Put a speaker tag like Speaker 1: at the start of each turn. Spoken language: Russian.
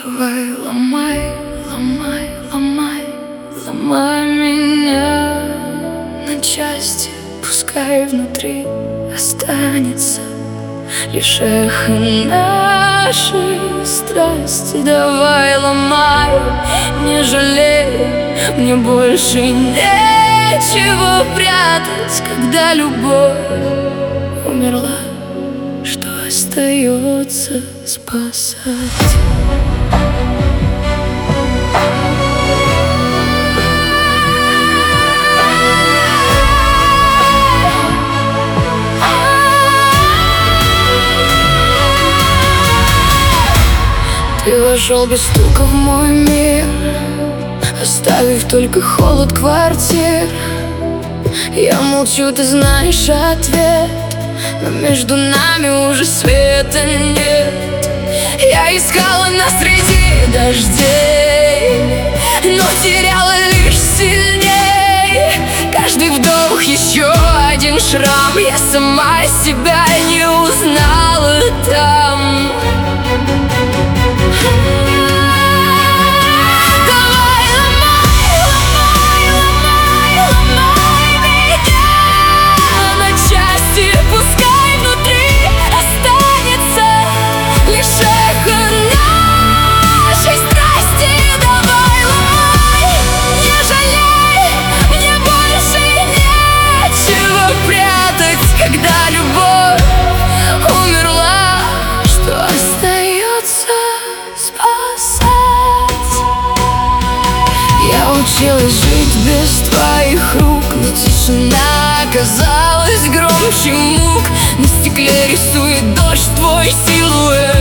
Speaker 1: Давай ломай, ломай, ломай, ломай меня на части. Пускай внутри останется лишь эхо нашей страсти. Давай ломай, не жалей, мне больше нечего прятать. Когда любовь умерла, что остается спасать? Ты вошел без стука в мой мир, оставив только холод квартир. Я молчу, ты знаешь ответ, но между нами уже света нет. Я искала нас среди дождей, но теряла лишь сильней. Каждый вдох еще один шрам, я сама себя не узнала там. Когда любовь умерла, что остается спасать? Я училась жить без твоих рук, но тишина оказалась громче мук. На стекле рисует дождь твой силуэт.